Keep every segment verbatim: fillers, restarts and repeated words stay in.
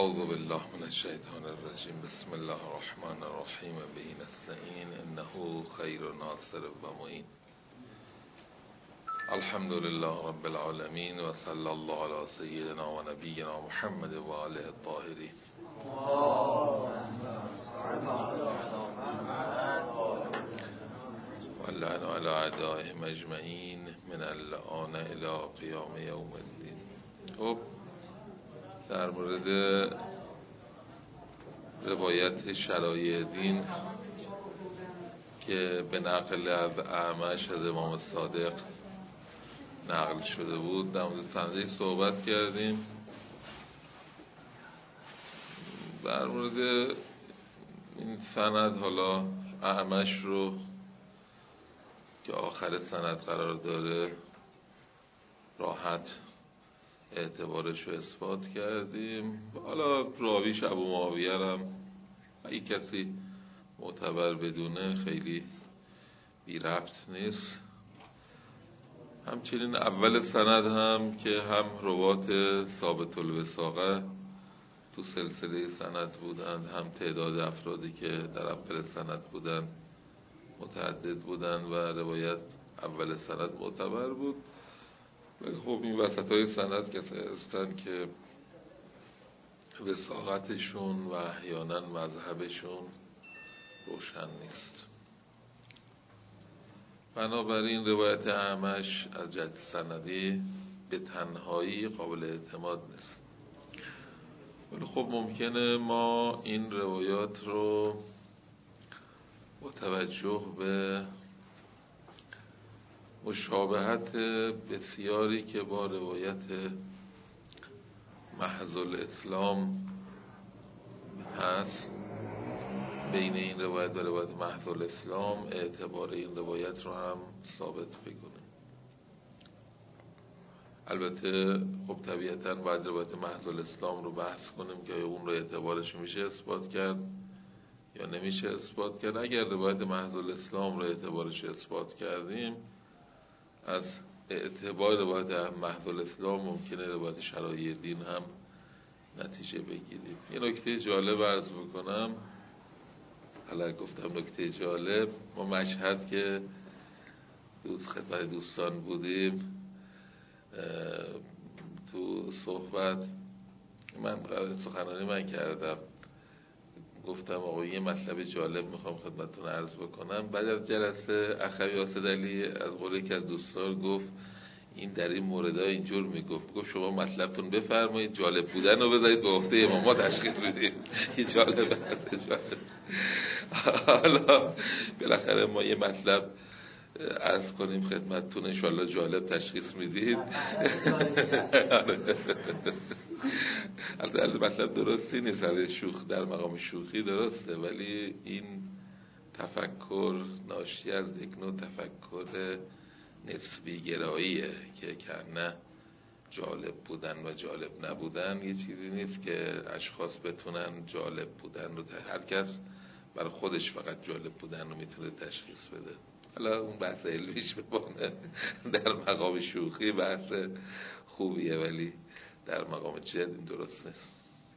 اعوذ بالله من الشیطان الرجیم. بسم الله الرحمن الرحیم. به نستعین انه خیر ناصر و معین. الحمد لله رب العالمین و صلی الله علی سیدنا و نبینا محمد و آله الطاهرین. و اللعن علی اعدائهم اجمعین من اللعان الی قیام یوم الدین. خب در مورد روایت شرایع دین که به نقل از اعمش از امام صادق نقل شده بود در مورد سندش صحبت کردیم. در مورد این سند حالا اعمش رو که آخر سند قرار داره راحت اعتبارش رو اثبات کردیم. حالا راویش ابو معاویه هم اگه کسی معتبر بدونه خیلی بی ربط نیست. همچنین اول سند هم که هم روات ثابت الوثاقه تو سلسله سند بودند، هم تعداد افرادی که در اول سند بودند متعدد بودند و روایت اول سند معتبر بود. ولی خب این وسط های سند کسی هستن که وثاقتشون و احیانا مذهبشون روشن نیست. بنابراین روایت اعمش از جهت سندی به تنهایی قابل اعتماد نیست. ولی خب ممکنه ما این روایات رو با توجه به مشابهت بسیاری که با روایت محض الاسلام هست بین این روایت و روایت محض الاسلام اعتبار این روایت رو هم ثابت بکنیم. البته خب طبیعتاً باید روایت محض الاسلام رو بحث کنیم که اون رو اعتبارش میشه اثبات کرد یا نمیشه اثبات کرد. اگر روایت محض الاسلام رو اعتبارش اثبات کردیم، از اعتبار روایت محض الاسلام ممکنه روایت شرایع دین هم نتیجه بگیریم. یه نکته جالب عرض بکنم. حالا گفتم نکته جالب، ما مشهد که دوست خدمت دوستان بودیم تو صحبت من سخنرانی من کردم، گفتم آقا یه مطلب جالب میخوام خدمتتون عرض بکنم. بعد از جلسه اخوی آسد علی از قول که از دوستان گفت این در این مورد ها اینجور میگفت، گفت شما مطلبتون بفرمایید، جالب بودن رو بذارید به عهده امام ما تشخیص بدید که جالب هست جالب. حالا بالاخره ما یه مطلب عرض کنیم خدمتتون، انشاءالله جالب تشخیص میدید. البته مطلب درستی نیست، در شوخ در مقام شوخی درسته، ولی این تفکر ناشی از یک نوع تفکر نسبی گراییه که کنه جالب بودن و جالب نبودن یه چیزی نیست که اشخاص بتونن جالب بودن رو، هر کس برای خودش فقط جالب بودن رو میتونه تشخیص بده. حالا اون بحث علمیش ببانه، در مقام شوخی بحث خوبیه ولی در مقام جد این درست نیست.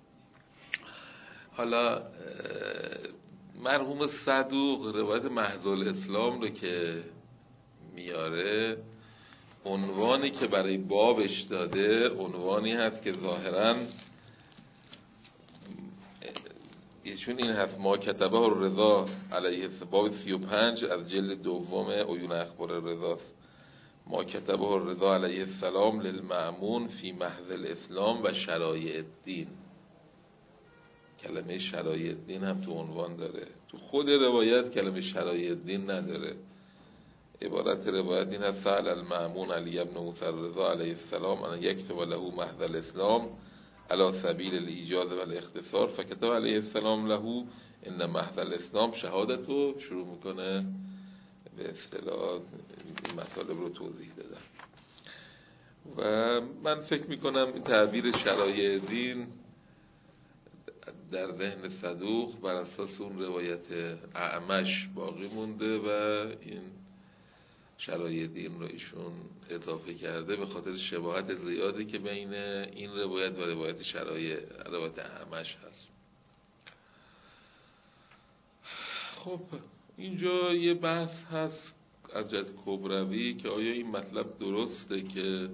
حالا مرحوم صدوق روایت محض الاسلام رو که میاره، عنوانی که برای بابش داده عنوانی هست که ظاهراً چون این هست ما کتبه الرضا علیه باب سی و پنج از جلد دوم عیون اخبار رضاست. ما کتبه الرضا علیه السلام للمأمون فی محض الاسلام و شرایع الدین. کلمه شرایع الدین هم تو عنوان داره، تو خود روایت کلمه شرایع الدین نداره. عبارت روایت این هست: سأل المأمون علی ابن موسی الرضا علیه السلام ان یکتب له محض الاسلام علی سبیل الایجاز و الاختصار فکتب علیه السلام له ان محض الاسلام شهادتو. شروع میکنه به اصطلاح این مطالب رو توضیح دادم. و من فکر میکنم این تعبیر شرایع دین در ذهن صدوق بر اساس اون روایت اعمش باقی مونده و این شرایع دین رو ایشون اضافه کرده به خاطر شباهت زیادی که بین این روایت و روایت شرایع روایت همش هست. خب اینجا یه بحث هست از جهت کبروی که آیا این مطلب درسته که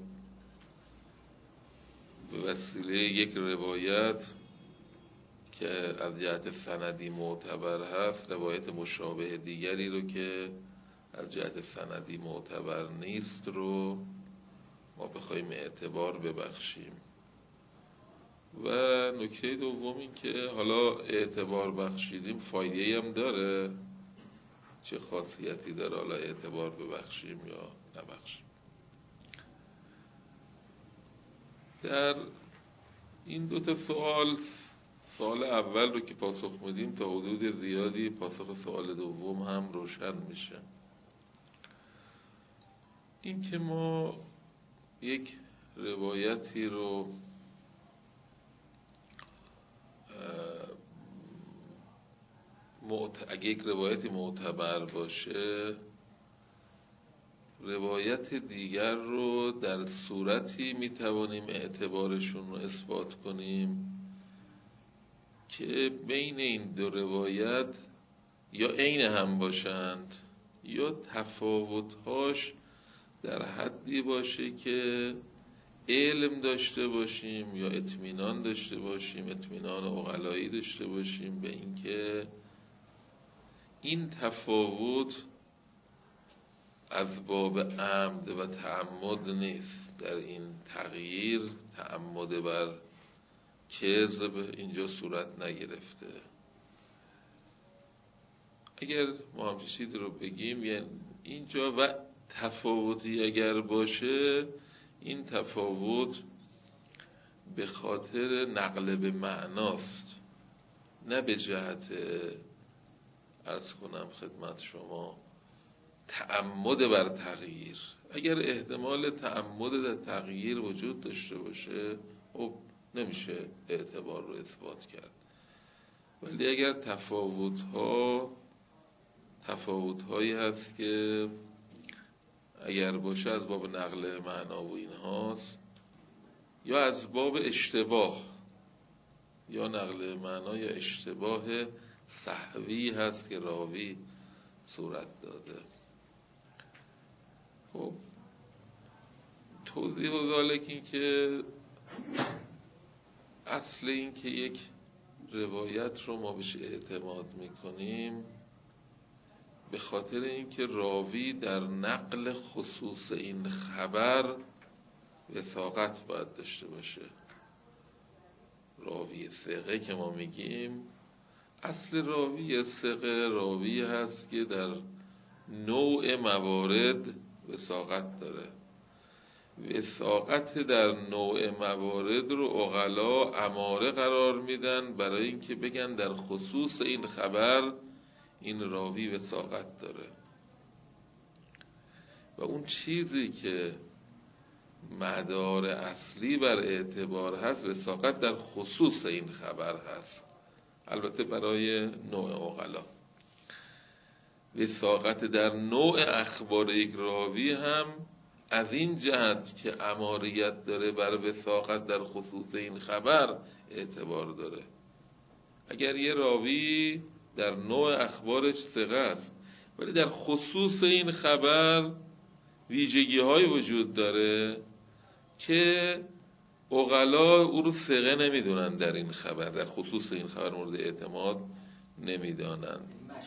به وسیله یک روایت که از جهت سندی معتبر هست روایت مشابه دیگری رو که از جهت سندی معتبر نیست رو ما بخوایم اعتبار ببخشیم. و نکته دوم این که حالا اعتبار بخشیدیم فایده‌ای هم داره، چه خاصیتی داره حالا اعتبار ببخشیم یا نبخشیم. در این دو تا سوال، سوال اول رو که پاسخ میدیم تا حدود زیادی پاسخ سوال دوم هم روشن میشه. این که ما یک روایتی رو اگه یک روایتی معتبر باشه روایت دیگر رو در صورتی میتوانیم اعتبارشون رو اثبات کنیم که بین این دو روایت یا عین هم باشند یا تفاوت‌هاش در حدی باشه که علم داشته باشیم یا اطمینان داشته باشیم، اطمینان عقلایی داشته باشیم به اینکه این تفاوت از باب عمد و تعمد نیست، در این تغییر تعمد بر کذب اینجا صورت نگرفته. اگر ما همچین چیزی رو بگیم یعنی اینجا و تفاوتی اگر باشه این تفاوت به خاطر نقل به معناست، نه به جهت عرض کنم خدمت شما تعمد بر تغییر. اگر احتمال تعمد در تغییر وجود داشته باشه خب نمیشه اعتبار رو اثبات کرد، ولی اگر تفاوت ها تفاوت هایی هست که اگر باشه از باب نقل معنا و این هاست یا از باب اشتباه یا نقل معنا یا اشتباه سهوی هست که راوی صورت داده. خب توضیح و ذالک این که اصل این که یک روایت رو ما بهش اعتماد میکنیم به خاطر اینکه راوی در نقل خصوص این خبر وثاقت باید داشته باشه. راوی ثقه که ما میگیم اصل راوی ثقه راوی هست که در نوع موارد وثاقت داره. وثاقت در نوع موارد رو عقلا اماره قرار میدن برای اینکه بگن در خصوص این خبر این راوی وثاقت داره. و اون چیزی که مدار اصلی بر اعتبار هست وثاقت در خصوص این خبر هست، البته برای نوع عقلا. وثاقت در نوع اخبار یک راوی هم از این جهت که اماریت داره بر وثاقت در خصوص این خبر اعتبار داره. اگر یه راوی در نوع اخبارش ثقه است ولی در خصوص این خبر ویژگی های وجود داره که عقلا او رو ثقه نمیدونن، در این خبر در خصوص این خبر مورد اعتماد نمیدانند.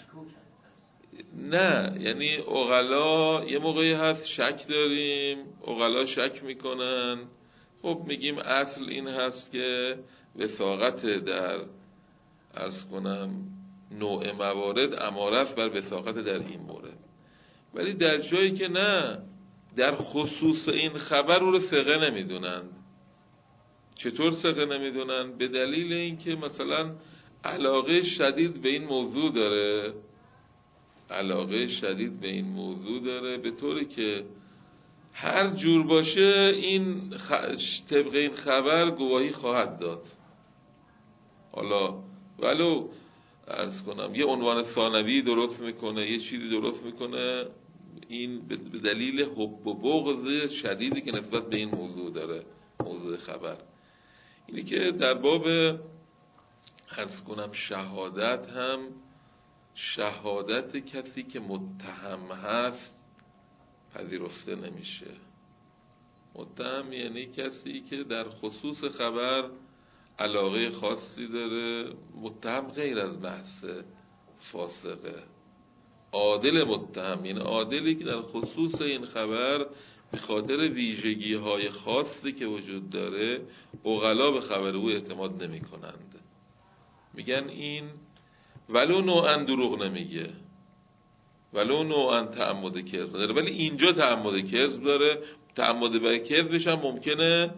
نه یعنی عقلا یه موقعی هست شک داریم، عقلا شک میکنن، خب میگیم اصل این هست که وثاقت در عرض کنم نوع موارد اماره است بر وثاقت در این مورد. ولی در جایی که نه در خصوص این خبر او رو ثقه نمیدونند. چطور ثقه نمیدونن؟ به دلیل اینکه مثلا علاقه شدید به این موضوع داره، علاقه شدید به این موضوع داره به طوری که هر جور باشه این خ... طبق این خبر گواهی خواهد داد. حالا ولو عرض کنم یه عنوان ثانوی درست میکنه، یه چیزی درست میکنه، این به دلیل حب و بغض شدیدی که نسبت به این موضوع داره، موضوع خبر. اینی که در باب عرض کنم شهادت هم، شهادت کسی که متهم هست پذیرفته نمیشه. متهم یعنی کسی که در خصوص خبر علاقه خاصی داره. متهم غیر از بحث فاسقه. عادل متهم یعنی عادلی که در خصوص این خبر به خاطر ویژگی های خاصی که وجود داره عقلا به خبر او اعتماد نمی کنند. میگن این ولو نوعا دروغ نمیگه، ولو نوعا تعمد کذب داره، ولی اینجا تعمد کذب داره. تعمد به کذبش هم ممکنه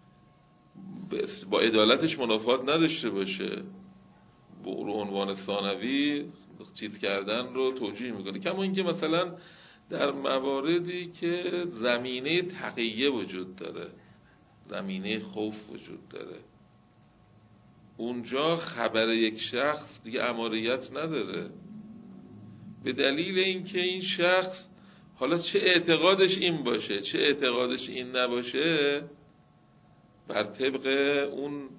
با عدالتش منافات نداشته باشه. به عنوان ثانوی چیز کردن رو توجیه میکنه. کما اینکه مثلا در مواردی که زمینه تقیه وجود داره، زمینه خوف وجود داره، اونجا خبر یک شخص دیگه اماریت نداره، به دلیل اینکه این شخص حالا چه اعتقادش این باشه چه اعتقادش این نباشه، بر طبق اون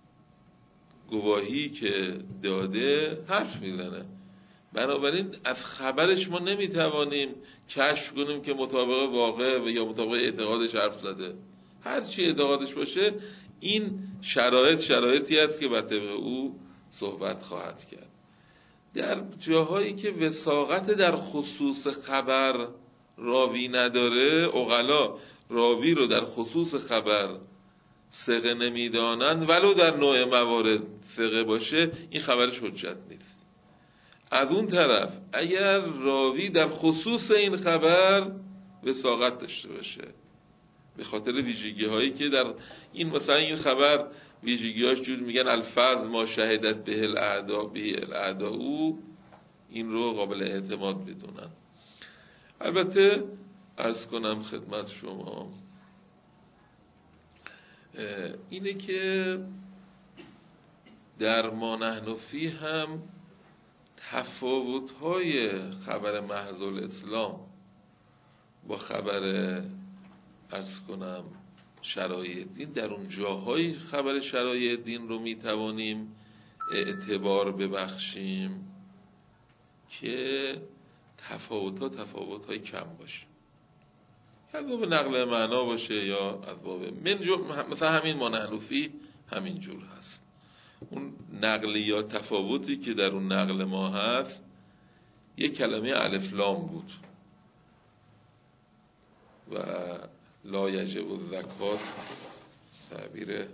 گواهی که داده حرف میزنه. بنابراین از خبرش ما نمیتوانیم کشف کنیم که مطابق واقع و یا مطابق اعتقادش حرف زده. هر چی اعتقادش باشه این شرایط شرایطی است که بر طبق او صحبت خواهد کرد. در جاهایی که وثاقت در خصوص خبر راوی نداره، عقلا راوی رو در خصوص خبر ثقه نمیدانند ولو در نوع موارد ثقه باشه، این خبرش حجت نیست. از اون طرف اگر راوی در خصوص این خبر وثاقت داشته باشه به خاطر ویژگی هایی که در این مثلا این خبر ویژگی‌هاش جور میگن الفاظ ما شهادت به الاعداء به الاعداء، این رو قابل اعتماد بدونن. البته عرض کنم خدمت شما اینه که در ما نحن فیه هم تفاوت‌های خبر محض الاسلام با خبر عرض کنم شرایع دین، در اون جاهای خبر شرایع دین رو میتوانیم اعتبار ببخشیم که تفاوت‌ها تفاوت‌های کم باشه، از باب نقل معنا باشه یا از باب من جو مثلا همین ما نحن فیه همین جور هست. اون نقل یا تفاوتی که در اون نقل ما هست یک کلمه الف لام بود و لا یجب الزکات تعبیر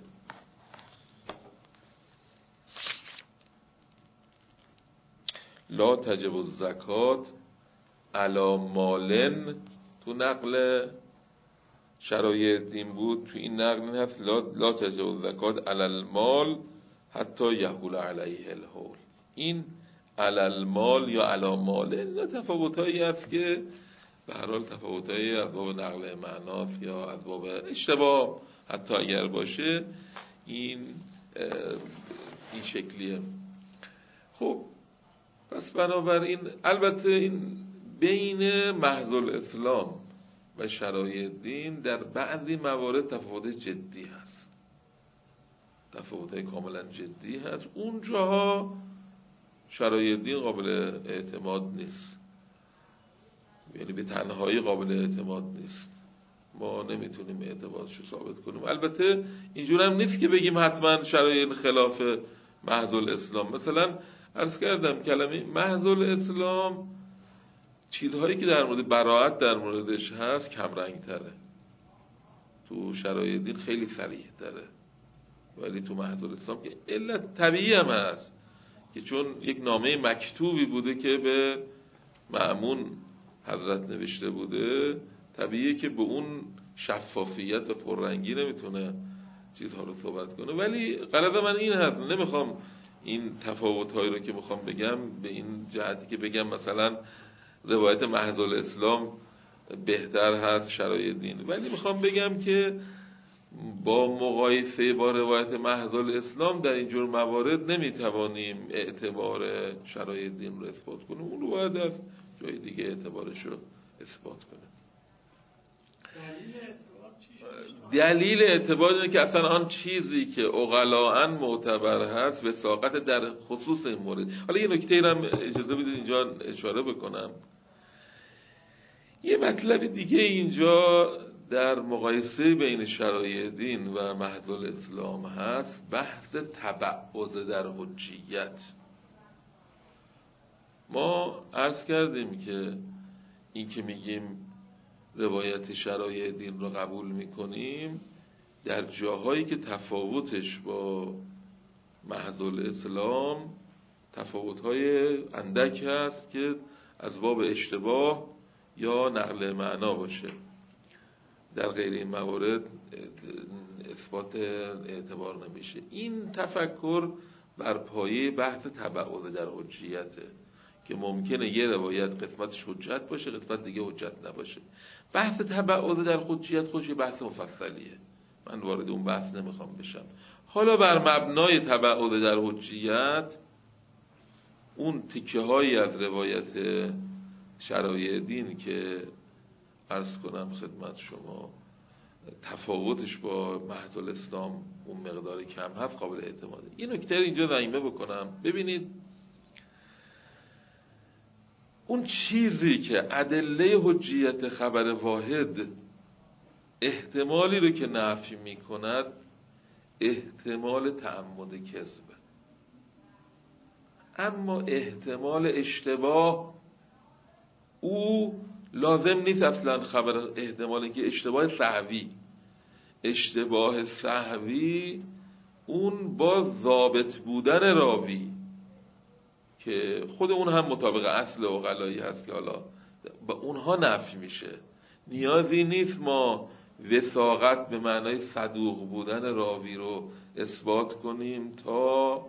لا تجب الزکات علی مالن تو نقل شرایع دین بود. تو این نقل هست لا, لا تجب الزکات علی المال حتی یحول علیه الحول. این علی المال یا علی مالن تفاوتایی هست که به هر حال تفاوتایی از باب نقل معناست یا از باب اشتباه حتی اگر باشه این این شکلیه. خب پس بنابراین البته این بین محض الاسلام و شرایع دین در بعضی موارد تفاوت جدی هست، تفاوت‌های کاملا جدی هست. اون جاها شرایع دین قابل اعتماد نیست، یعنی به تنهایی قابل اعتماد نیست، ما نمیتونیم اعتبارشو ثابت کنیم. البته اینجور هم نیست که بگیم حتما شرایع خلاف محض الاسلام. مثلا عرض کردم کلمه محض الاسلام چیزهایی که در مورد براءت در موردش هست کم رنگ تره، تو شرایع دین خیلی صریح تره، ولی تو محض الاسلام که علت طبیعی هم هست که چون یک نامه مکتوبی بوده که به مأمون حضرت نوشته بوده، طبیعیه که به اون شفافیت و پررنگی نمیتونه چیزها رو صحبت کنه. ولی غرض من این هست، نمیخوام این تفاوت‌هایی رو که میخوام بگم به این جهتی که بگم مثلا روایت محض الاسلام بهتر هست شرایع دین، ولی میخوام بگم که با مقایسه با روایت محض الاسلام در اینجور موارد نمیتوانیم اعتبار شرایع دین رو اثبات کنیم. اون رو باید از جای دیگه اعتبارش رو اثبات کنیم. دلیل اعتبار اینه که اصلا آن چیزی که عقلاً معتبر هست وثاقت در خصوص این مورد. حالا یه نکته هم اجازه بدید اینجا اشاره بکنم. یه مطلب دیگه اینجا در مقایسه بین شرایع دین و محض الاسلام هست، بحث تبعض در حجیت. ما عرض کردیم که این که میگیم روایت شرایع دین رو قبول میکنیم، در جاهایی که تفاوتش با محض الاسلام تفاوت‌های اندک هست که از باب اشتباه یا نقل معنا باشه. در غیر این موارد اثبات اعتبار نمیشه. این تفکر بر پایه بحث تبعض در حجیته که ممکنه یه روایت قسمتش حجت باشه، قسمت دیگه حجت نباشه. بحث تبعض در حجیت خودش بحث مفصلیه، من وارد اون بحث نمیخوام بشم. حالا بر مبنای تبعض در حجیت اون تیکه هایی از روایت شرایع دین که عرض کنم خدمت شما تفاوتش با محض الاسلام اون مقدار کم هست، قابل اعتماده. یه نکته اینجا ضمیمه بکنم. ببینید اون چیزی که ادله حجیت خبر واحد احتمالی رو که نفی می کند احتمال تعمد کذبه، اما احتمال اشتباه او لازم نیست اصلا خبر احتمال اینکه اشتباه سهوی اشتباه سهوی اون با ضابط بودن راوی که خود اون هم مطابق اصل عقلایی هست که حالا با اونها نفی میشه. نیازی نیست ما وثاقت به معنای صدوق بودن راوی رو اثبات کنیم تا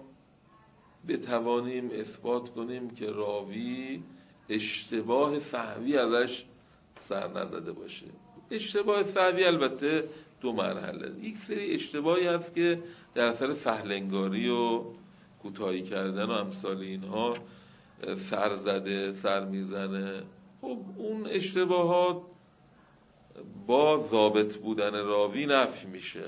بتوانیم اثبات کنیم که راوی اشتباه سهوی ازش سر نزده باشه. اشتباه سهوی البته دو مرحله. یک سری اشتباهی هست که در اثر سهلنگاری و کوتاهی کردن و امثال اینها سر زده سر میزنه. خب اون اشتباهات با ضابط بودن راوی نفی میشه،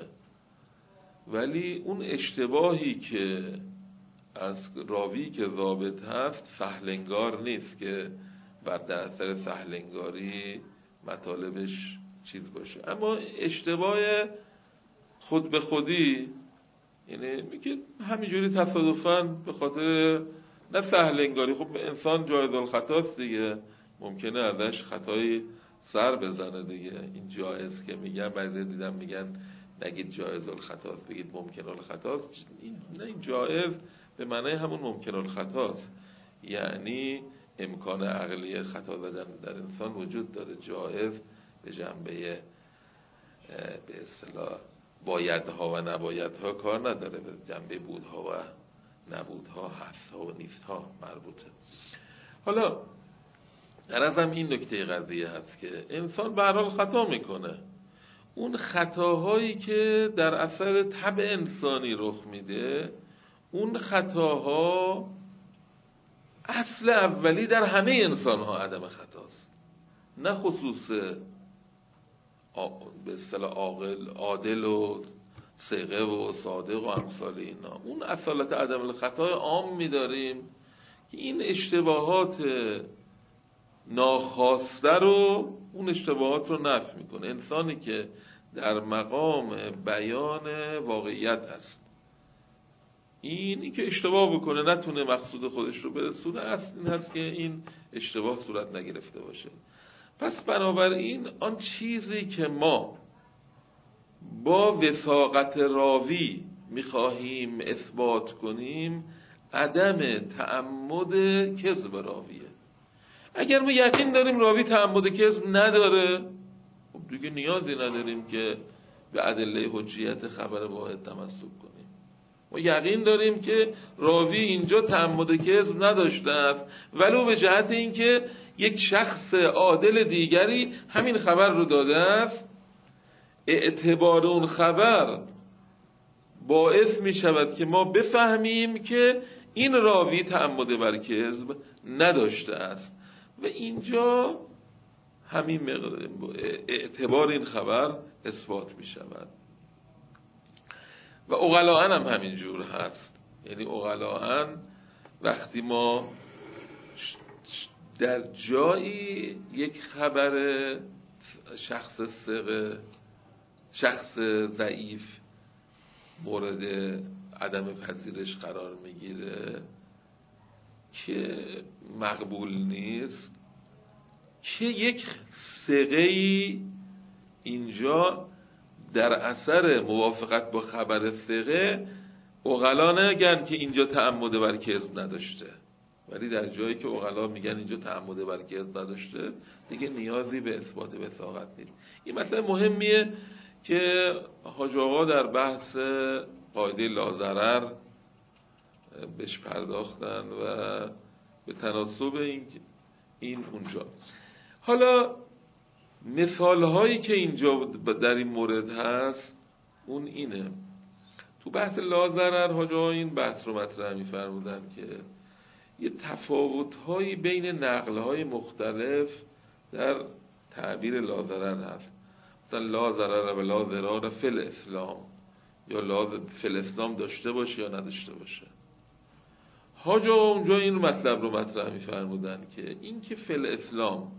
ولی اون اشتباهی که از راوی که ضابط هست سهلنگار نیست که بر در اثر سهلنگاری مطالبش چیز باشه. اما اشتباه خود به خودی یعنی میگه همینجوری تصادفاً به خاطر نه سهلنگاری، خب انسان جایز الخطاست دیگه، ممکنه ازش خطایی سر بزنه دیگه. این جایز که میگن بعضی دیدم میگن نگید جایز الخطاست، بگید ممکن الخطاست. این نه، این جایز به معنی همون ممکن الخطاست، یعنی امکان عقلی خطا زدن در انسان وجود داره. جایز به جنبه به اصطلاح بایدها و نبایدها کار نداره، به جنبه بودها و نبودها، هستها و نیستها مربوطه. حالا غرضم این نکته قضیه هست که انسان به هر حال خطا میکنه. اون خطاهایی که در اثر طبع انسانی رخ میده، اون خطاها اصل اولی در همه انسان ها عدم خطاست، نه خصوص به اصطلاح عاقل عادل و صیغه و صادق و امثال اینا. اون اصالت عدم الخطا عام می‌داریم که این اشتباهات ناخواسته رو اون اشتباهات رو نفی میکنه. انسانی که در مقام بیان واقعیت هست، اینی که اشتباه بکنه نتونه مقصود خودش رو برسونه، اصل این هست که این اشتباه صورت نگرفته باشه. پس بنابراین آن چیزی که ما با وثاقت راوی میخواهیم اثبات کنیم عدم تعمد کذب راویه. اگر ما یقین داریم راوی تعمد کذب نداره، خب دیگه نیازی نداریم که به ادله حجیت خبر واحد تمسک کنیم. ما یقین داریم که راوی اینجا تعمد کذب نداشته است، ولو به جهت اینکه یک شخص عادل دیگری همین خبر رو داده است، اعتبار اون خبر باعث می شود که ما بفهمیم که این راوی تعمد بر کذب نداشته است. و اینجا همین اعتبار این خبر اثبات می شود. و عقلاً هم همین جور هست. یعنی عقلاً وقتی ما در جایی یک خبر شخص ثقه، شخص ضعیف مورد عدم پذیرش قرار میگیره که مقبول نیست، که یک ثقه‌ای اینجا در اثر موافقت با خبر ثقه عقلا نگن که اینجا تعمد بر کذب نداشته، ولی در جایی که عقلا میگن اینجا تعمد بر کذب نداشته دیگه نیازی به اثبات وثاقت نیست. این مسئله مهمیه که حاج آقا در بحث قاعده لاضرر بهش پرداختن و به تناسب این این اونجا. حالا مثال هایی که اینجا در این مورد هست اون اینه. تو بحث لاضرر حاج آقا این بحث رو مطرح می‌فرمودن که یه تفاوت هایی بین نقل های مختلف در تعبیر لاضرر هست. مثلا لا ضرر و لا ضرار فی الاسلام، یا لا فی الاسلام داشته باشه یا نداشته باشه. حاج آقا اونجا این مطلب رو مطرح می‌فرمودن که این که فی الاسلام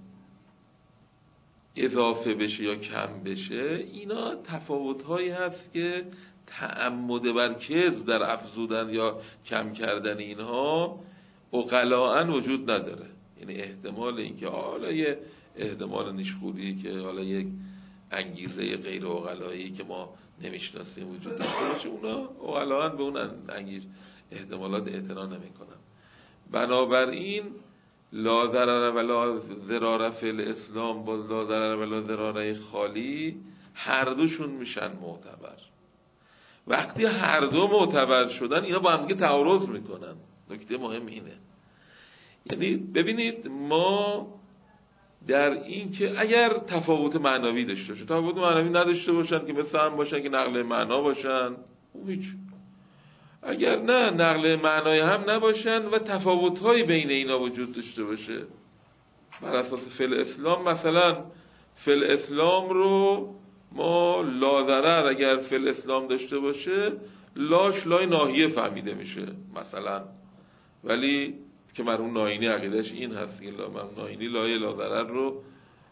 اضافه بشه یا کم بشه، اینا تفاوت‌هایی هست که تعمد بر کذب در افزودن یا کم کردن اینها عقلاً وجود نداره. یعنی احتمال اینکه حالا یه احتمال نیشخوری که حالا یک انگیزه غیر عقلایی که ما نمیشناسیم وجود داشته باشه، اونا عقلاً به اون انگیز احتمالات اعتنا نمی‌کنن. بنابراین لا ضرر و لا ضرار فی الاسلام با لا ضرر و لا ضرار خالی هر دوشون میشن معتبر. وقتی هر دو معتبر شدن اینا با هم دیگه تعارض میکنن. نکته مهم اینه. یعنی ببینید ما در این که اگر تفاوت معنوی داشته باشه، تفاوت معنوی نداشته باشن که مثل هم باشن که نقل معنا باشن، اون هیچ. اگر نه نقل معنای هم نباشن و تفاوت‌های بین اینا وجود داشته باشه، بر اساس فی الاسلام مثلا فی الاسلام رو ما لا ضرر اگر فی الاسلام داشته باشه لاش لای ناهیه فهمیده میشه مثلا، ولی که مرحوم ناینی عقیدش این هست که مرحوم ناینی لای لا ضرر رو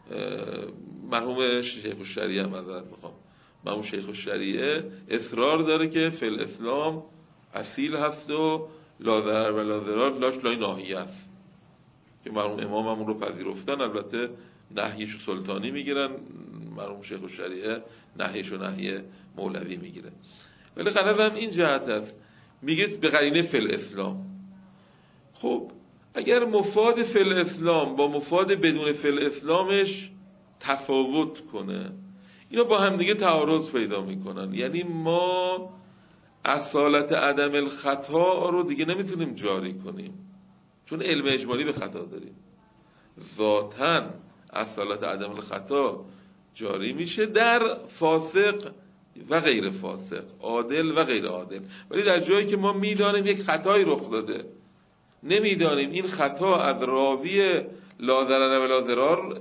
مرحوم شیخ الشریعه معذرت میخوام مرحوم شیخ الشریعه اصرار داره که فی الاسلام اصیل هست و لا ضرر و لا ضرار لاش لای ناهیه است، که مرحوم امام همون رو پذیرفتن. البته نهیش سلطانی میگیرن، مرحوم شیخ الشریعه نهیش و نهی مولوی میگیره. ولی غرض هم این جهت است، میگه به قرینه فی الاسلام. خب اگر مفاد فی الاسلام با مفاد بدون فی الاسلامش تفاوت کنه، اینا با هم دیگه تعارض پیدا میکنن. یعنی ما اصالت عدم الخطا رو دیگه نمیتونیم جاری کنیم، چون علم اجمالی به خطا داریم. ذاتاً اصالت عدم الخطا جاری میشه در فاسق و غیر فاسق، عادل و غیر عادل. ولی در جایی که ما میدانیم یک خطایی رخ داده، نمیدانیم این خطا از راوی لا ضرر و لا ضرار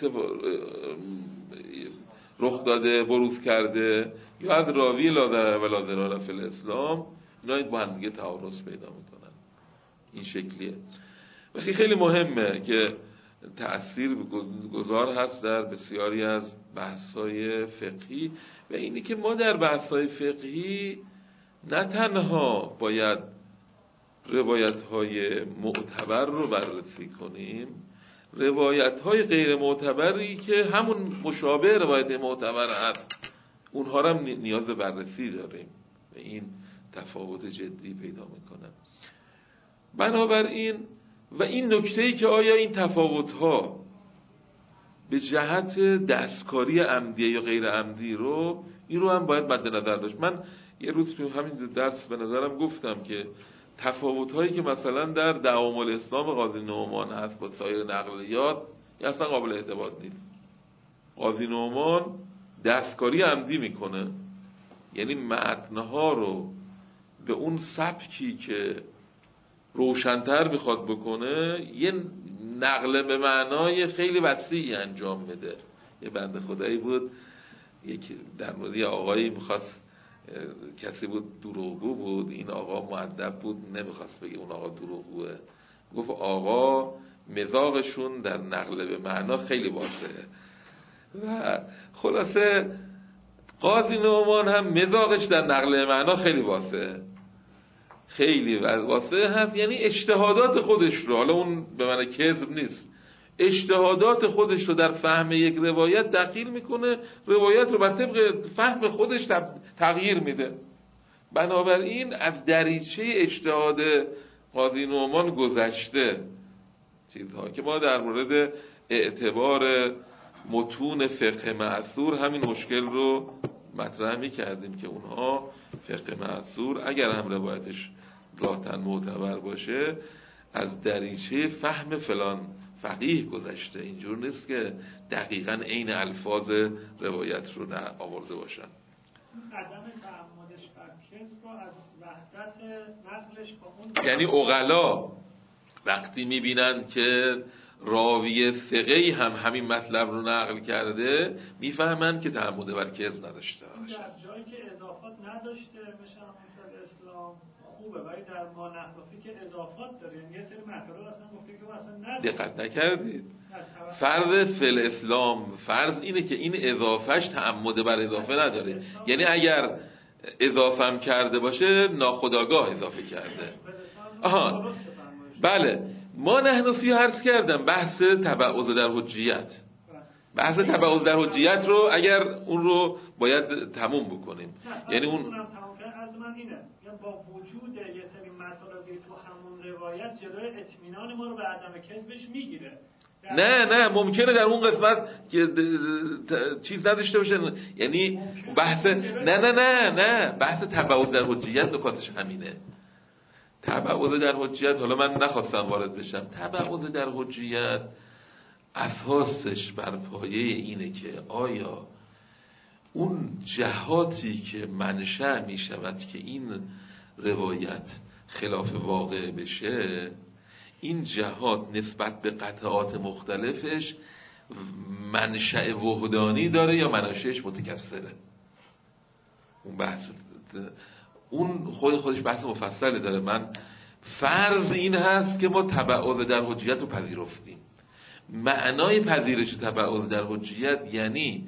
رخ داده بروز کرده یا از راوی لا ضرر و لا ضرار فی الاسلام، اینا با هم دیگه تعارض پیدا میکنن. این شکلیه. و خیلی مهمه که تأثیر گذار هست در بسیاری از بحث‌های فقهی، و اینی که ما در بحث‌های فقهی نه تنها باید روایت‌های معتبر رو بررسی کنیم، روایت‌های غیر معتبری که همون مشابه روایت معتبر هست اونها هم نیاز به بررسی داریم و این تفاوت جدی پیدا میکنه. بنابراین و این نکته‌ای که آیا این تفاوت‌ها به جهت دستکاری عمدی یا غیر عمدی رو، این رو هم باید مد نظر داشت. من یه روز تو همین درس به نظرم گفتم که تفاوت‌هایی که مثلا در دعوام الاسلام قاضی نعمان هست با سایر نقلیات اصلا قابل اعتماد نیست. قاضی نعمان دستکاری عمدی میکنه، یعنی متنها رو به اون سبکی که روشن‌تر میخواد بکنه یه نقل به معنای خیلی وسیعی انجام میده. یه بنده خدایی بود، یک در مورد یه آقایی میخواست، کسی بود دروغگو بود، این آقا مؤدب بود نمیخواست بگه اون آقا دروغگوه، گفت آقا مذاقشون در نقل به معنا خیلی واسعه. و خلاصه قاضی نعمان هم مذاقش در نقل به معنا خیلی واسعه، خیلی واسعه هست، یعنی اجتهادات خودش رو، حالا اون به معنی کذب نیست، اجتهادات خودش رو در فهم یک روایت دخیل میکنه، روایت رو بر طبق فهم خودش تغییر میده. بنابراین از دریچه اجتهاد قاضی نعمان گذشته چیزها که ما در مورد اعتبار متون فقه مأثور همین مشکل رو مطرح میکردیم که اونها فقه مأثور اگر هم روایتش ذاتاً معتبر باشه از دریچه فهم فلان فقیه گذشته، اینجور نیست که دقیقاً عین الفاظ روایت رو نه آورده باشن. عدم تعمدش بر کذب رو از وحدت نقلش با اون، یعنی عقلا وقتی میبینن که راوی ثقه‌ای هم همین مطلب رو نقل کرده میفهمن که تعمد بر کذب نداشته باشه. در جایی که اضافات نداشته مثلا مثل اسلام خوبه، ولی در ما نحوی که اضافات داره، یعنی یه سری مطالب اصلا گفته که اصلا نداره. دقت نکردید؟ فرض فل اسلام فرض اینه که این اضافهش تعمد بر اضافه نداره، یعنی اگر اضافه هم کرده باشه ناخودآگاه اضافه کرده. آها بله، ما نحن فی عرض کردم بحث تبعض در حجیت، بحث تبعض در حجیت رو اگر اون رو باید تموم بکنیم، یعنی اون از من اینه با وجود یه سری مطالبی تو همون روایت جلوی اطمینان ما رو به عدم کذبش میگیره. نه نه ممکنه در اون قسمت که چیز نداشته باشه، یعنی بحث نه نه نه نه بحث تبعض در حجیت نکاتش همینه. تبعض در حجیت، حالا من نخواستم وارد بشم، تبعض در حجیت اساسش بر پایه اینه که آیا اون جهاتی که منشأ می شود که این روایت خلاف واقع بشه، این جهات نسبت به قطعات مختلفش منشأ وحدانی داره یا منشأش متکثره. اون بحث اون خود خودش بحث مفصلی داره. من فرض این هست که ما تبعض در حجیت رو پذیرفتیم. معنای پذیرش تبعض در حجیت یعنی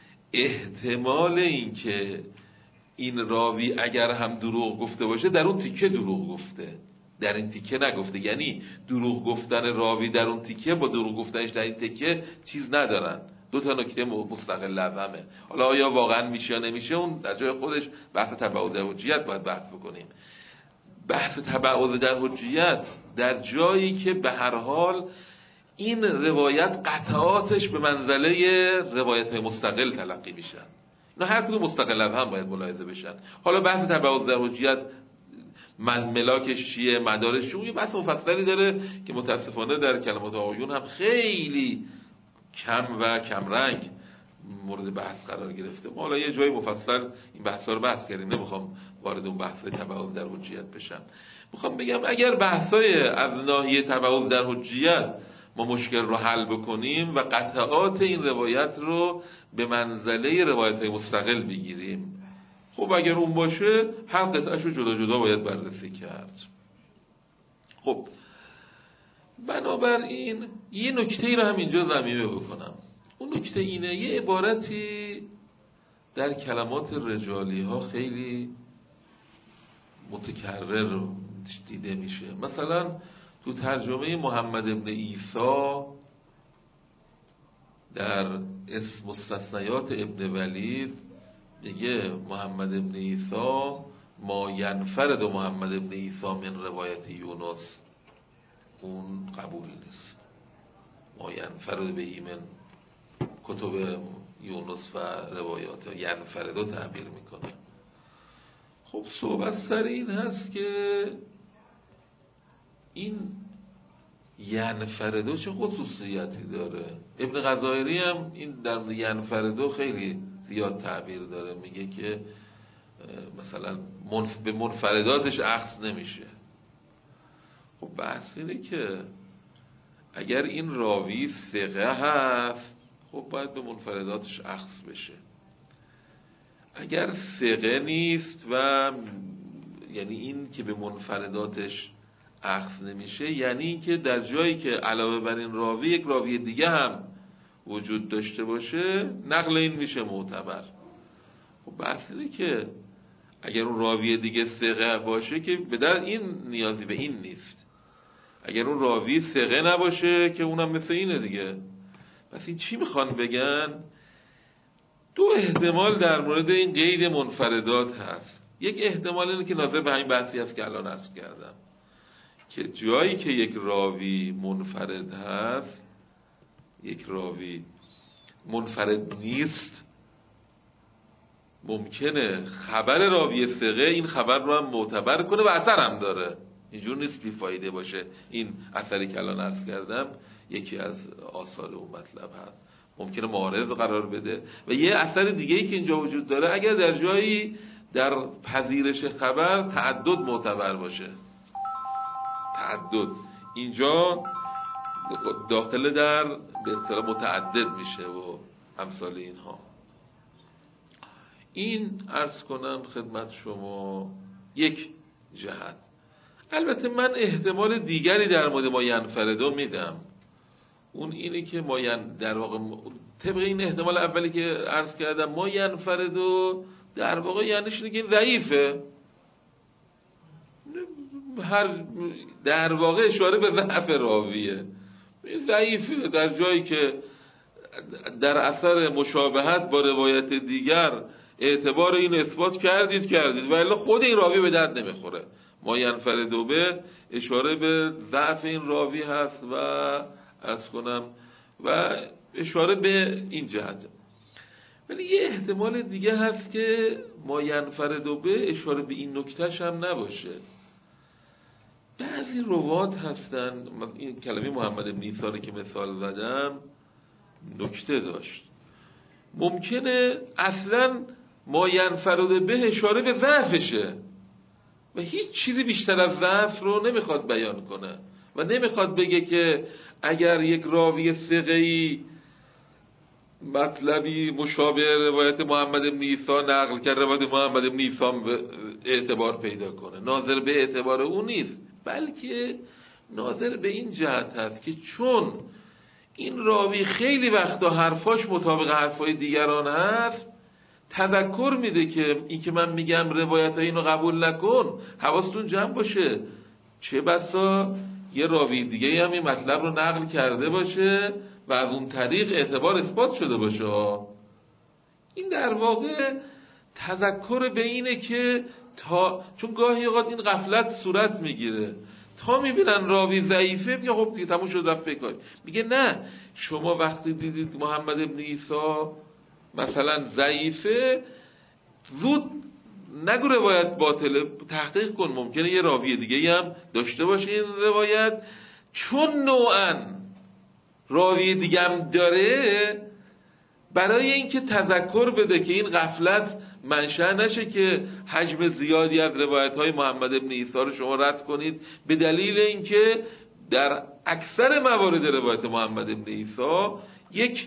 احتمال این که این راوی اگر هم دروغ گفته باشه در اون تیکه دروغ گفته، در این تیکه نگفته، یعنی دروغ گفتن راوی در اون تیکه با دروغ گفتنش در این تیکه چیز ندارن. دو تا نکته مستقل لازمه. حالا آیا واقعا میشه یا نمیشه اون در جای خودش بحث تبعض در حجیت باید بحث بکنیم. بحث تبعض در حجیت در جایی که به هر حال این روایت قطعاتش به منزله روایت های مستقل تلقی میشن، اینا هر کدوم مستقل از هم باید ملاحظه بشن. حالا بحث تبعض در حجیت من ملاکش چیه، مدارش چیه، یه بحث مفصلی داره که متاسفانه در کلمات آقایون هم خیلی کم و کم رنگ مورد بحث قرار گرفته. ما حالا یه جای مفصل این بحثا رو بحث کردیم، نمیخوام وارد اون بحث تبعض در حجیت بشم. میخوام بگم اگر بحثای از ناحیه تبعض در حجیت ما مشکل رو حل بکنیم و قطعات این روایت رو به منزله روایت های مستقل بگیریم، خب اگر اون باشه هر قطعش رو جدا جدا باید بررسی کرد. خب بنابراین یه نکته ای رو هم اینجا ضمیمه بکنم. اون نکته اینه، یه عبارتی در کلمات رجالی ها خیلی متکرر دیده میشه. مثلا تو ترجمه محمد ابن عیسی در اسم مستثنیات ابن ولید میگه محمد ابن عیسی ما ینفرد و محمد ابن عیسی من روایت یونس، اون قبول نیست. ما ینفرد به من کتب یونس و روایات ینفرد رو تعبیر میکنه. خب صحبت سر این هست که این ینفردو چه خصوصیتی داره. ابن غزائری هم این در ینفردو خیلی زیاد تعبیر داره، میگه که مثلا منف... به منفرداتش اخذ نمیشه. خب بحث اینه که اگر این راوی ثقه هست خب باید به منفرداتش اخذ بشه. اگر ثقه نیست و یعنی این که به منفرداتش اخذ نمیشه، یعنی این که در جایی که علاوه بر این راوی یک راوی دیگه هم وجود داشته باشه نقل این میشه معتبر. خب بحث اینه که اگر اون راوی دیگه ثقه باشه که به در این نیازی به این نیست. اگر اون راوی ثقه نباشه که اونم مثل اینه دیگه. پس این چی میخوان بگن؟ دو احتمال در مورد این قید منفردات هست. یک احتمال اینه که ناظر به همین بحثی هست که الان عرض کردم، که جایی که یک راوی منفرد هست، یک راوی منفرد نیست، ممکنه خبر راوی ثقه این خبر رو هم معتبر کنه و اثر هم داره. اینجور نیست بی فایده باشه. این اثری که الان عرض کردم یکی از آثار اون مطلب هست. ممکنه معارض قرار بده. و یه اثر دیگه‌ای که اینجا وجود داره، اگر در جایی در پذیرش خبر تعدد معتبر باشه، تعدد اینجا داخل در به اصطلاح متعدد میشه و امثال اینها. این عرض کنم خدمت شما یک جهت. البته من احتمال دیگری در مورد ما ینفردو میدم. اون اینه که ما ین در واقع طبق این احتمال اولی که عرض کردم ما ینفردو در واقع یعنیش اینه که ضعیفه. هر در واقع اشاره به ضعف راویه. ضعیفه در جایی که در اثر مشابهت با روایت دیگر اعتبار این اثبات کردید کردید و الا خود این راوی به درد نمیخوره. ما ینفردو به اشاره به ضعف این راوی هست و عرض کنم و اشاره به این جهت. ولی یه احتمال دیگه هست که ما ینفردو به اشاره به این نکتهش هم نباشه. بعضی روات هستن، این کلمه محمد بن عیسی که مثال زدم نکته داشت. ممکنه اصلا ما ینفردو به اشاره به ضعفشه و هیچ چیزی بیشتر از ضعف رو نمیخواد بیان کنه و نمیخواد بگه که اگر یک راوی ثقه‌ای مطلبی مشابه روایت محمد بن عیسی نقل کرد، روایت محمد بن عیسی اعتبار پیدا کنه. ناظر به اعتبار اون نیست، بلکه ناظر به این جهت هست که چون این راوی خیلی وقتا حرفاش مطابق حرفای دیگران هست، تذکر میده که این که من میگم روایت های اینو قبول نکن، حواستون جمع باشه، چه بسا یه راوی دیگه هم این مطلب رو نقل کرده باشه و از اون طریق اعتبار اثبات شده باشه. این در واقع تذکر به اینه که تا چون گاهی اوقات این غفلت صورت میگیره، تا میبینن راوی ضعیفه میگه خب دیگه تموم شد رفت بکن. میگه نه، شما وقتی دیدید محمد بن عیسی مثلا ضعیفه، زود نگو روایت باطله، تحقیق کن، ممکنه یه راوی دیگه هم داشته باشه این روایت، چون نوعاً راوی دیگه هم داره، برای اینکه تذکر بده که این غفلت منشأ نشه که حجم زیادی از روایت‌های محمد بن عیسی رو شما رد کنید، به دلیل اینکه در اکثر موارد روایت محمد بن عیسی یک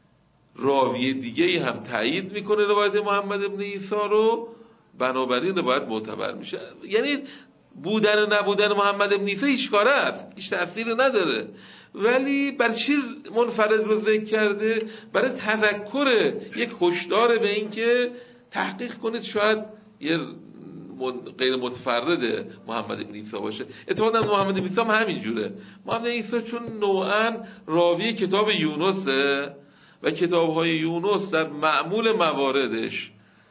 راوی دیگه هم تایید میکنه روایت محمد بن عیسی رو، بنابراین روایت معتبر میشه. یعنی بودن و نبودن محمد بن عیسی هیچ کاره است، هیچ تأثیری نداره. ولی بر چیز منفرد رو ذکر کرده؟ برای تذکر، یک هشدار به این که تحقیق کنید شاید یه غیر متفرد محمد بن عیسی باشه. اتفاقا محمد بن عیسی هم همین جوره. محمد بن عیسی چون نوعاً راوی کتاب یونسه و کتاب‌های یونس در معمول مواردش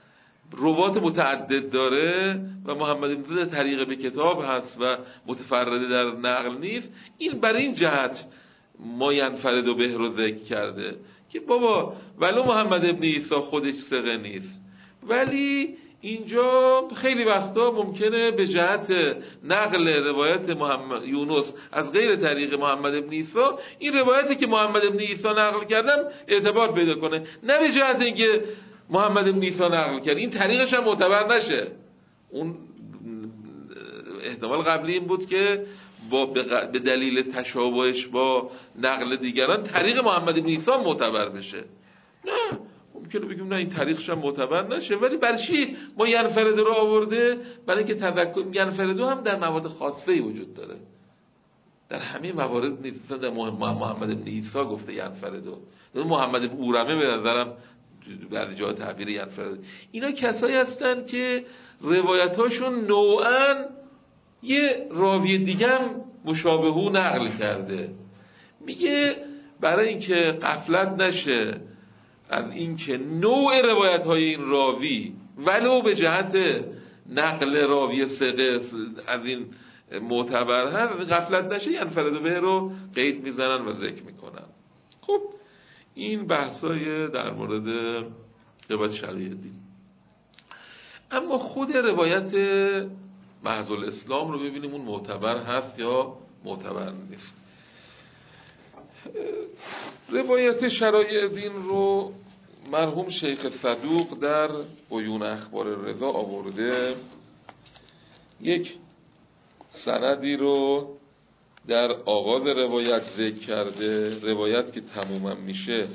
روات متعدد داره و محمد بن عیسی طریق به کتاب هست و متفرد در نقل نیست، این برای این جهت ما ینفرد و به رو ذکر کرده که بابا ولو محمد بن عیسی خودش ثقه نیست، ولی اینجا خیلی وقتا ممکنه به جهت نقل روایت محمد یونس از غیر طریق محمد بن عیسی این روایتی که محمد بن عیسی نقل کردم اعتبار پیدا کنه، نه به جهت اینکه محمد بن عیسی نقل کرد این طریقش هم معتبر نشه، اون احتمال قبلی این بود که با به دلیل تشابهش با نقل دیگران طریق محمد بن عیسی معتبر بشه. نه، ممکنه بگیم نه این طریقش هم معتبر نشه، ولی برای چی ما ینفرد رو آورده؟ برای اینکه تذکر ینفرد هم در موارد خاصه وجود داره، در همه موارد نیست. در محمد بن عیسی گفته ینفرد، محمد بن اورمه به نظرم بعضی جا تعبیر ینفرد. اینا کسایی هستن که روایتاشون نوعاً یه راوی دیگه هم مشابهو نقل کرده. میگه برای اینکه غفلت نشه از اینکه نوع روایت های این راوی ولو به جهت نقل راوی ثقه از این معتبر هست، غفلت نشه ینفرد به رو قید میزنن و ذکر میکنن. خب این بحثای در مورد روایت شرعی دین. اما خود روایت محض الاسلام رو ببینیم اون معتبر هست یا معتبر نیست. روایت شرایع دین رو مرحوم شیخ صدوق در عیون اخبار رضا آورده. یک سندی رو در آغاز روایت ذکر کرده، روایت که تموما میشه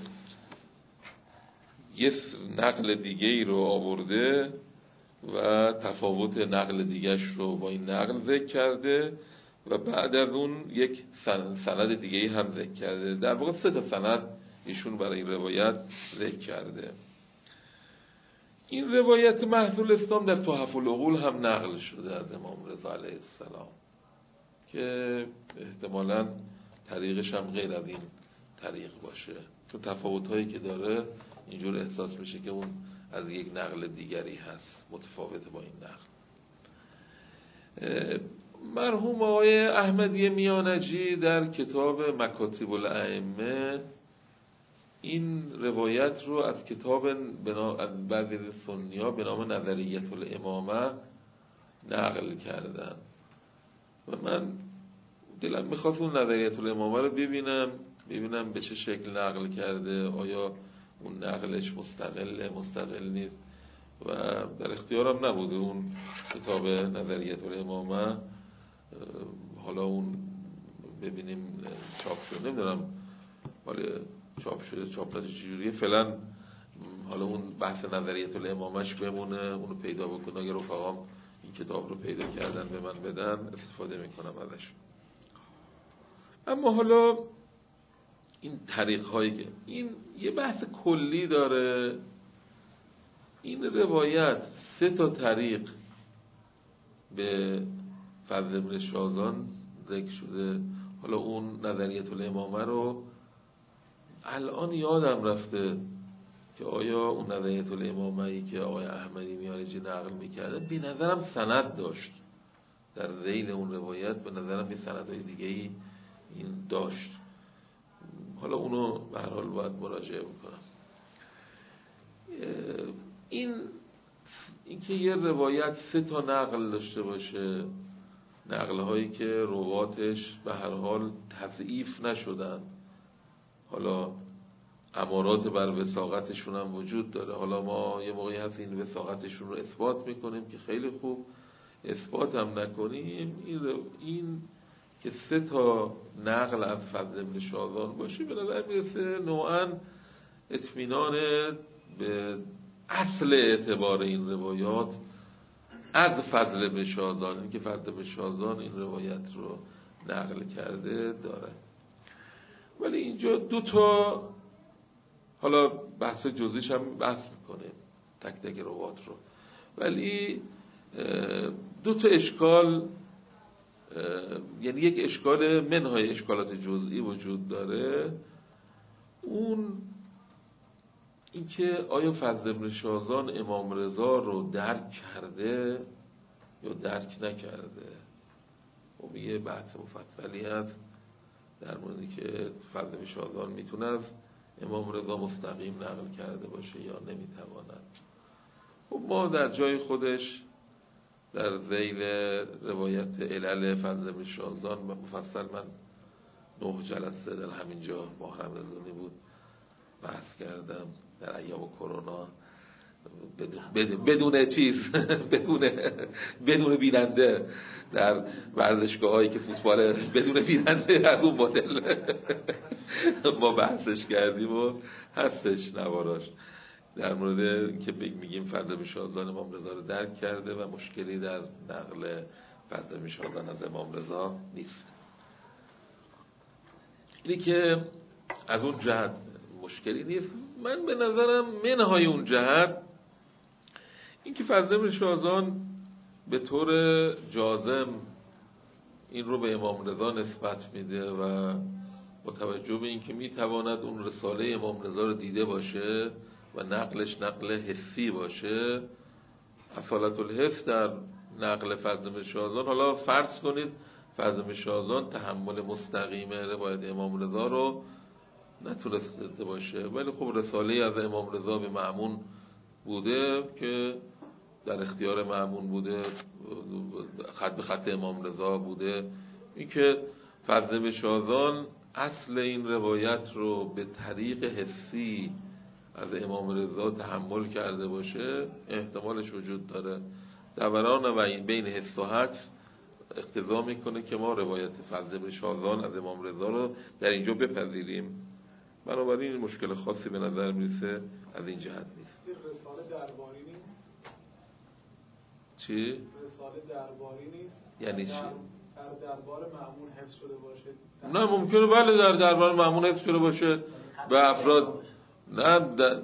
یه نقل دیگه ای رو آورده و تفاوت نقل دیگهش رو با این نقل ذکر کرده و بعد از اون یک سند دیگه ای هم ذکر کرده. در واقع سه تا سند ایشون برای این روایت ذکر کرده. این روایت محض الاسلام در تحف العقول هم نقل شده از امام رضا علیه السلام که احتمالاً طریقش هم غیر از این طریق باشه، چون تفاوت‌هایی که داره اینجور احساس میشه که اون از یک نقل دیگری هست متفاوت با این نقل. مرحوم آقای احمدی میانجی در کتاب مکاتب الائمه این روایت رو از کتاب از بعضی سنی‌ها به نام نظریت الامامه نقل کردن و من دلم میخواست اون نظریت الامامه رو ببینم ببینم به چه شکل نقل کرده، آیا اون نقلش مستقل مستقل نیست و در اختیارم نبوده اون کتاب نظریت الامامه. حالا اون ببینیم چاپ شده، نمیدونم حالا چاپ شده چاپ نشده چجوریه، فعلا حالا اون بحث نظریت الامامش بمونه، اونو پیدا بکنه، اگر رفقام این کتاب رو پیدا کردن به من بدن استفاده میکنم ازش. اما حالا این طریق هایی که این یه بحث کلی داره، این روایت سه تا طریق به فضل بن شازان ذکر شده. حالا اون نظریت الامامه رو الان یادم رفته که آیا اون نظریت الامامه ای که آقای احمدی میانجی نقل میکرده به نظرم سند داشت، در ذیل اون روایت به نظرم یه سندهای دیگه ای این داشت. حالا اونو به هر حال باید مراجعه بکنم. این اینکه یه روایت سه تا نقل داشته باشه، نقل هایی که رواتش به هر حال تضعیف نشدن، حالا امارات بر وثاقتشون هم وجود داره، حالا ما یه موقعی هست این وثاقتشون رو اثبات میکنیم که خیلی خوب، اثبات هم نکنیم، این, این که سه تا نقل از فضل بن شازان باشه به نظر میرسه نوعاً اطمینان به اصل اعتبار این روایات از فضل بن شازان، این که فضل بن شازان این روایت رو نقل کرده داره. ولی اینجا دو تا، حالا بحث جزئیش هم بحث میکنه تک تک روایات رو، ولی دو تا اشکال، یعنی یک اشکال منهای اشکالات جزئی وجود داره. اون اینکه آیا فضل بن شازان امام رضا رو درک کرده یا درک نکرده. خب یه بحث مفصلی هست در موردی که فضل بن شازان میتونه از امام رضا مستقیم نقل کرده باشه یا نمیتواند. خب ما در جای خودش در ذیل روایت علل فضل بن شازان و مفصل من نه جلسه در همینجا ماه رمضانی بود بحث کردم در ایام کرونا بدون بدون چیز بدون بدون بیننده در ورزشگاهایی که فوتبال بدون بیننده از اون مدل ما بحثش کردیم و هستش نواراش در مورد که میگیم فضل شازان امام رضا رو درک کرده و مشکلی در نقل فضل شازان از امام رضا نیست. اینی که از اون جهت مشکلی نیست. من به نظرم منهای اون جهت این که فضل شازان به طور جازم این رو به امام رضا نسبت میده و با توجه به این که میتواند اون رساله امام رضا رو دیده باشه و نقلش نقل حسی باشه، اصالت الحس در نقل فضل شازان، حالا فرض کنید فضل شازان تحمل مستقیم روایت امام رضا رو نتونسته باشه، ولی خب رساله از امام رضا به مأمون بوده که در اختیار مأمون بوده، خط به خط امام رضا بوده. این که فضل شازان اصل این روایت رو به طریق حسی از امام رضا تحمل کرده باشه احتمالش وجود داره. دوران و این بین حس و حدس اقتضا میکنه که ما روایت فضل شازان از امام رضا رو در اینجا بپذیریم. بنابراین مشکل خاصی به نظر میرسه از این جهت نیست. رساله درباری نیست؟ چی؟ رساله درباری نیست؟ یعنی چی؟ در دربار مأمون حفظ شده باشه؟ نه ممکنه بله در دربار مأمون حفظ شده باشه به افراد، نه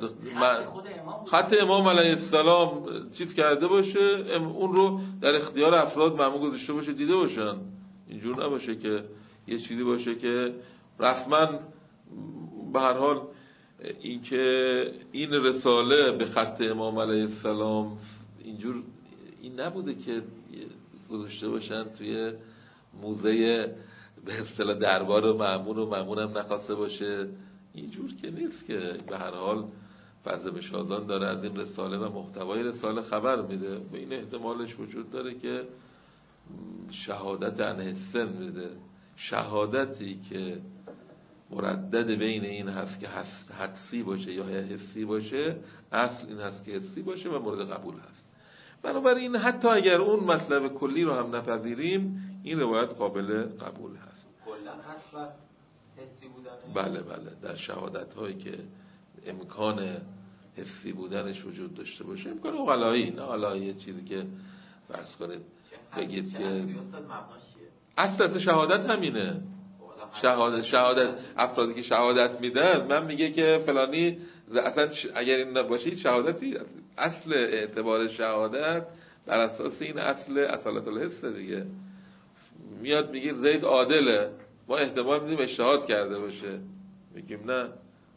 خط امام علیه السلام چیز کرده باشه، اون رو در اختیار افراد مأمون گذاشته باشه دیده باشن. اینجور نباشه که یه چیزی باشه که رسما به هر حال این که این رساله به خط امام علیه السلام اینجور این نبوده که گذاشته باشن توی موزه به اصطلاح دربار و مأمون و مأمون هم نخواسته باشه. اینجور که نیست که به هر حال فضل شازان داره از این رساله و محتوای رساله خبر میده و این احتمالش وجود داره که شهادت عن حسن میده، شهادتی که مردد بین این هست که حدسی باشه یا حسی باشه، اصل این هست که حسی باشه و مورد قبول هست. بنابراین حتی اگر اون مطلب کلی رو هم نپذیریم این روایت قابل قبول هست. کلا هست و حسی بودنه. بله بله در شهادت هایی که امکان حسی بودنش وجود داشته باشه، امکان عقلایی، نه حالا یه چیزی که فرض کنید بگید که اصل اصل شهادت همینه. شهادت شهادت افرادی که شهادت میدن من میگه که فلانی اصلا اگر این نباشه شهادتی، اصل اعتبار شهادت بر اساس این اصل اصالت الحس دیگه. میاد میگه زید عادله، ما احتمال میدیم اجتهاد کرده باشه، میگیم نه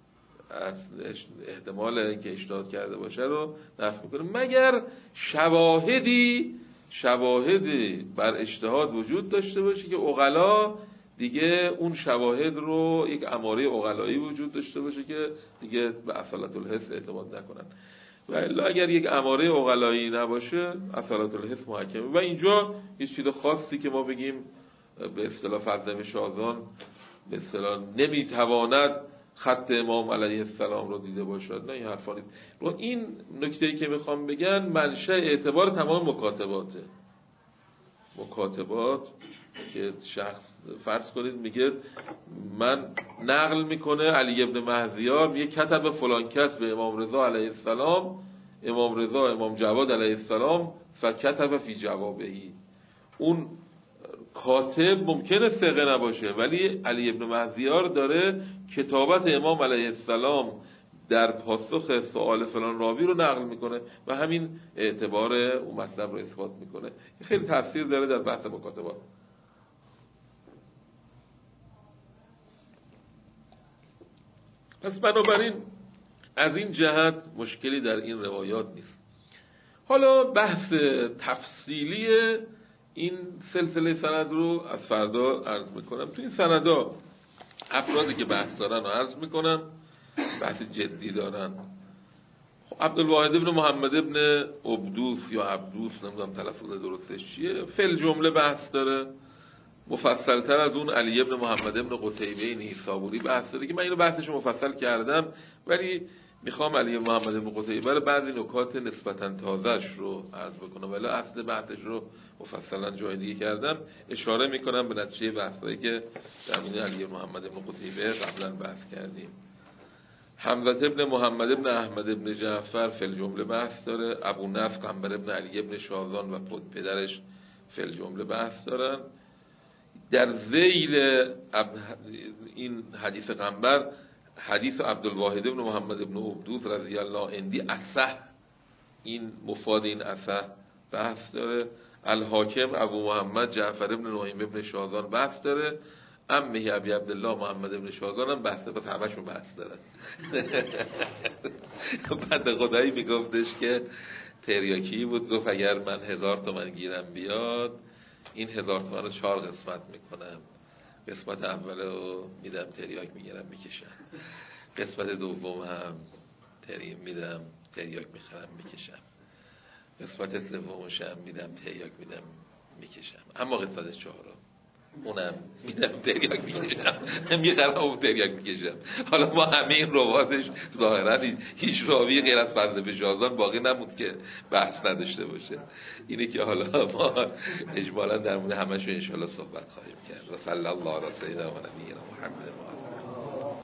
احتمال اینکه اجتهاد کرده باشه رو نفی میکنه مگر شواهدی شواهدی بر اجتهاد وجود داشته باشه که عقلا دیگه اون شواهد رو یک اماره عقلایی وجود داشته باشه که دیگه به اصالت الحس اعتماد نکنن. و الا اگر یک اماره عقلایی نباشه اصالت الحس محکمه. و اینجا یه چیز خاصی که ما بگیم به اصطلاح فضل شازان به اصطلاح نمیتواند خط امام علیه السلام رو دیده باشد، نه این حرفا نیست. رو این نکته‌ای که میخوام بگن منشأ اعتبار تمام مکاتباته. مکاتبات که شخص فرض کنید میگه من نقل میکنه علی ابن مهدیار میگه کتب فلان کس به امام رضا علیه السلام، امام رضا امام جواد علیه السلام فکتب فی جوابهی. اون کاتب ممکنه ثقه نباشه ولی علی ابن مهدیار داره کتابت امام علیه السلام در پاسخ سوال فلان راوی رو نقل میکنه و همین اعتبار اون مطلب رو اثبات میکنه. خیلی تاثیر داره در بحث مکاتبات. پس بنابراین از این جهت مشکلی در این روایات نیست. حالا بحث تفصیلی این سلسله سند رو از فردا عرض میکنم. تو این سندا افرادی که بحث دارن رو عرض میکنم، بحث جدی دارن. خب عبدالواحد ابن محمد ابن عبدوس یا عبدوس نمیدونم تلفظ درستش چیه، فل جمله بحث داره. مفصلتر از اون علی ابن محمد ابن قتیبه نیسابوری بحث داره که من اینو بحثش رو مفصل کردم ولی میخوام علی محمد بن قتیبه رو بعضی نکات نسبتاً تازه‌اش رو عرض بکنم، ولی اصل بحثش رو مفصلا جای دیگه کردم. اشاره میکنم به نتیجه بحثایی که در مورد علی محمد بن قتیبه قبلا بحث کردیم. حمزه ابن محمد ابن احمد ابن جعفر فی الجمله بحث داره. ابو نصر قنبر ابن علی ابن شاذان و پدرش فی الجمله بحث دارن. در ذیل این حدیث قنبر حدیث عبدالواحد ابن محمد ابن عبدوس رضی الله عنه اصح، این مفاد این اصح بحث داره. الحاکم ابو محمد جعفر ابن نعیم ابن شاذان بحث داره. عمه ابی عبدالله محمد ابن شاذان هم بحث داره. بس همشون بحث دارن. بعد خدایی میگفتش که تریاکی بود، گفت اگر من هزار تومن گیرم بیاد این هزار تومن رو چهار قسمت میکنم، قسمت اول رو میدم تریاک میگیرم میکشم، قسمت دوم هم تریاک میدم تریاک میخرم میکشم، قسمت سومش هم میدم تریاک میدم میکشم، اما قسمت چهارم اونم میدم تریاک میکشم میخرم و تریاک میکشم. حالا ما همه این رواتش ظاهرا هیچ راوی غیر از فضل بن شاذان باقی نمود که بحث نداشته باشه. اینه که حالا ما اجمالا در مورد همه‌شون ان شاء الله صحبت خواهیم کرد. و صلی الله علی سیدنا و نبینا محمد.